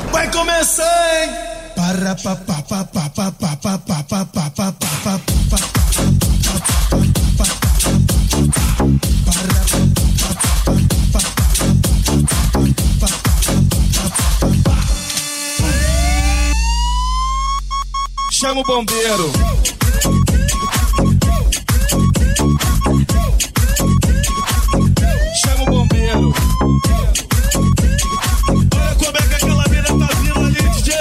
Vai começar, hein? Para pa pa pa pa pa pa pa pa pa pa pa pa pa. Chama o bombeiro. Chama o bombeiro. Olha como é que aquela mina tá vindo ali, DJ.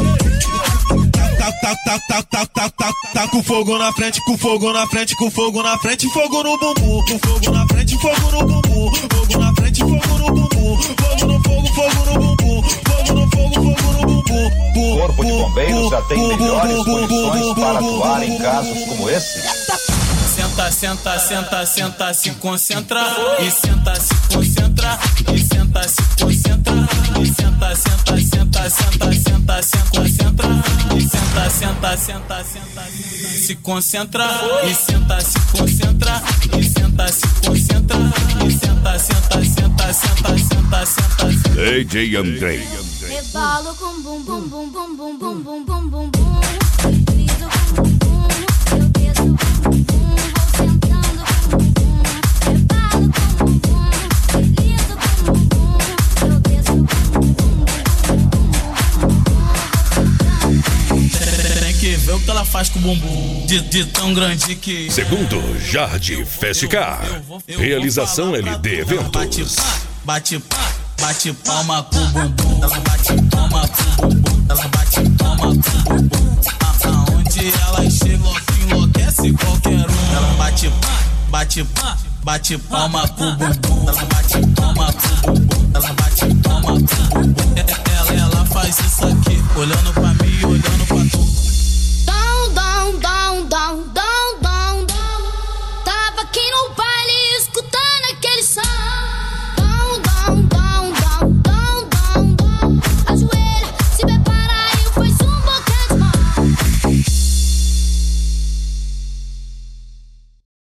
Tá com fogo na frente, com fogo na frente, com fogo na frente, fogo no bumbum. Com fogo na frente, fogo no bumbum. Fogo na frente, fogo no bumbum. Fogo no fogo, fogo no bumbum. Fogo no fogo, fogo no bumbum. O Corpo de Bombeiros já tem melhores condições para atuar em casos como esse. Senta, senta, senta, senta, se concentra. E senta, se concentra. E senta, se concentra. E senta, senta, senta, senta, senta, se concentra. E senta, senta, senta, senta, se concentra. E senta, se concentra. E senta, se concentra. E senta, senta, senta, senta, senta, senta. DJ Andrei. Rebalo com bum bum bum bum bum bum bum bum bum bum. Liso com bum bum, eu desço com bum bum, vou sentando com bum bum. Rebalo com bum bum, liso com bum bum, eu desço com bum bum. Tem que ver o que ela faz com o bumbum de tão grande que. Segundo Jardim Festicar. Realização LD Eventos. Bate palma com o bumbum. Ela bate palma com o bumbum. Ela bate palma com o bumbum. Aonde ela chega, enlouquece qualquer um. Ela bate palma com o bumbum. Ela bate palma com o bumbum. Ela bate palma com o bumbum.